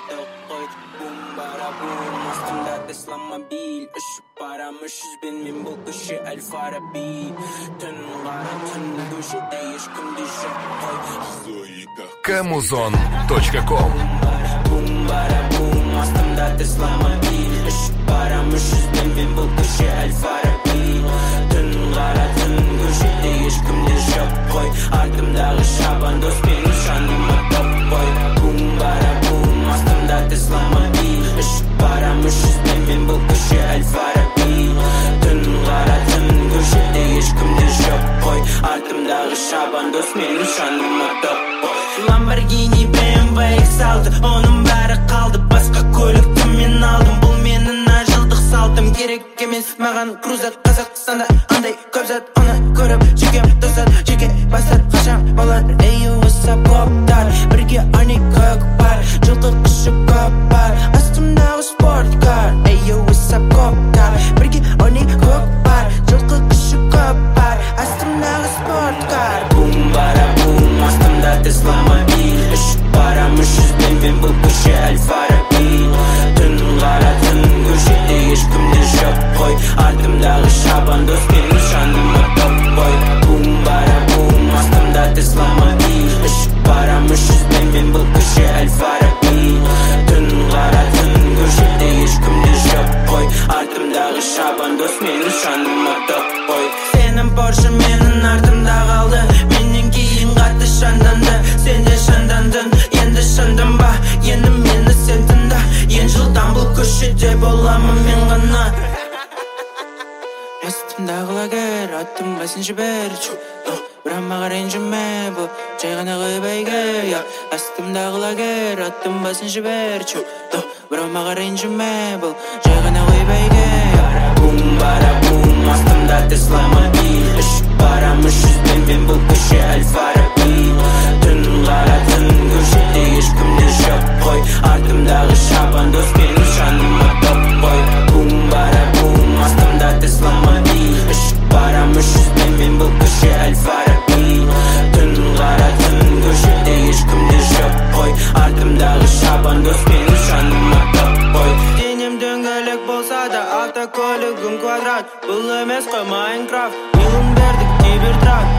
tok koy. Bum bara bum astımda Tesla mobil. Işıp baramışız ben bu kışı El Farabi. Tün kara tün köşede ешкімде жоқ koy. Kamuzon.com Bum bara bum astımda Tesla mobil. Işıp baramışız ben bu kışı El Farabi. Tün kara tün köşede ешкімде жоқ koy. Ardımдағы şaban dost benim şanıma top koy. Bum bara bum astımda Tesla mobil. Işıp baramışız ben bu kışı El Farabi. Tün kara tün köşede ешкімде жоқ koy. Ardımдағы şaban dost benim şanıma top koy. Lamborghini BMW X6 onun bәрі қалды. Басқа көлікті мен алдым. Бұл менің ажылдық салтым. Керек емес маған крузат. Қазақстанда андай көп зат. Оны көріп жекем тосат. Жеке бастар қашан болады. Эй, what's up, коптар. Бірге ойнай көкпар. Жылқы қышы көп бар. Астымдағы спорткар. Эй, what's up, коптар. Бірге ойнай көкпар. Жылқы қышы көп бар. Астымдағы спорткар. Бум бара бум астымда Tesla mobil. Ішіп барамышыз мен бұл көше El Farabi. Түн қара түн көшеде ешкімде жоқ қой. Артымдағы шабан дос менің шаныма топ қой. Бум бара бум астымда Tesla mobil. Ішіп барамышыз мен бұл көше El Farabi. Түн қара түн көшеде ешкімде жоқ қой. Артымдағы шабан дос менің шаныма топ қой. Сенің Porsche менің артымда қалды. Менен кейін қатты шанданды. Сен де шандандың, енді шындың ба? Енді мені сен тыңда. Ең жылдан бұл көшеде боламын мен ғана. Астымдағы лагер, аттым басын жібер. Бірақ маған ренжіме, бұл жай ғана ғыбайға. Астымдағы лагер, аттым басын жібер. Бірақ маған ренжіме, бұл жай ғана ғыбайға. Бум бара бум астымда Tesla mobil. Ішіп барамышыз мен бұл көше El Farabi. Түн қара түн көшеде ешкімде жоқ қой. Артымдағы шабан дос менің шаныма топ қой. Бум бара бум астымда Tesla mobil. Ішіп барамышыз мен бұл көше El Farabi. Түн қара түн көшеде ешкімде жоқ қой. Артымдағы шабан дос менің шаныма топ қой. Денем дөңгелек болса да автокөлігім квадрат. Бұл емес қой Майнкрафт. Милын бердік кибертрак.